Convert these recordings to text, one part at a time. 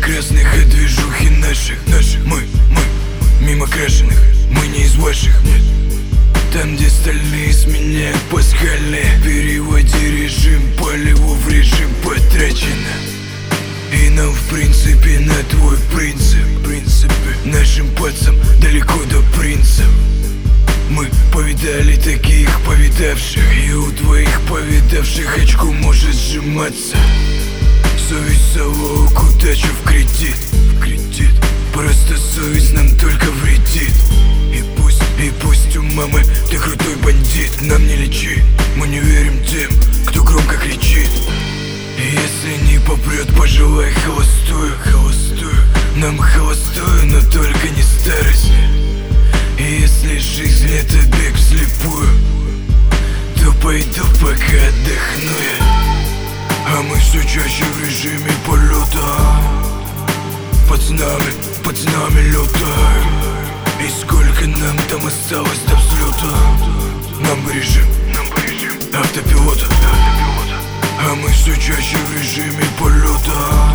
красных от движухи наших. Мы мимо крашеных, мы не из ваших. Нет. Там, где стальные сменяют пасхальные, переводи режим полеву в режим потрачено. И нам в принципе на твой принцип. Нашим пацам далеко до принцев. Мы повидали таких повидавших, и у твоих повидавших очко может сжиматься. Совесть залог, удачу в кредит. Просто совесть нам только вредит. И пусть у мамы ты крутой бандит, нам не лечи, мы не верим тем, кто громко кричит. И если не попрет, пожелай холостую. Нам холостую, но только не старость. И если жизнь это бег вслепую, то пойду пока отдохну я. А мы все чаще в режиме полета. Пацанами летаем. И сколько нам там осталось до взлета? Нам бы режим автопилота. А мы все чаще в режиме полета.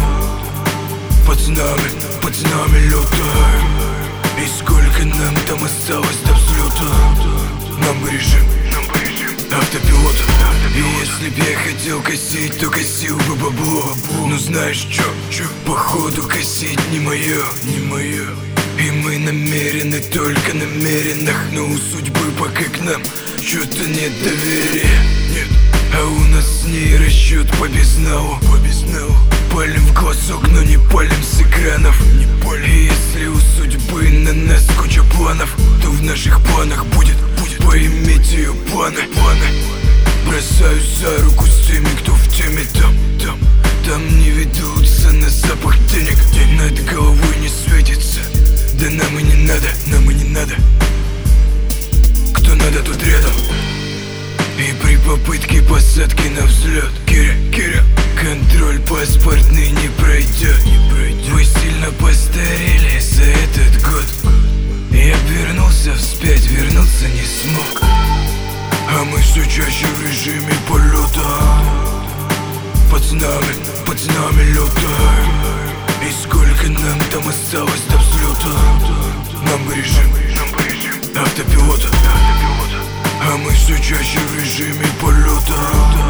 Пацанами летаем. И сколько нам там осталось до взлета? Нам бы режим автопилота. И если б я хотел косить, то косил бы бабло. Но знаешь чё? Походу косить не мое. И мы намерены, только намеренных. Но у судьбы пока к нам чё-то нет доверия. А у нас с ней расчет по безналу. Палим в глазок, но не палим с экранов. И если у судьбы на нас куча планов, то в наших планах будет поиметь ее планы. Бросаюсь за руку с теми, кто в теме. Там не ведутся на запах денег. Над головой не светится. Да нам и не надо. Кто надо, тут рядом. И при попытке посадки на взлет, Киря, контроль паспортный не пройдет. Вы сильно постарели за этот год. Я вернулся вспять, вернуться не смог. А мы все чаще в режиме полета. Пацанами летаем. И сколько нам там осталось до взлета? Нам бы режим автопилота. А мы все чаще в режиме полета.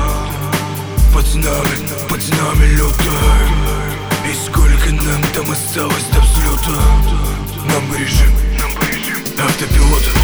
Пацанами летаем. И сколько нам там осталось до взлета? Нам бы режим автопилота.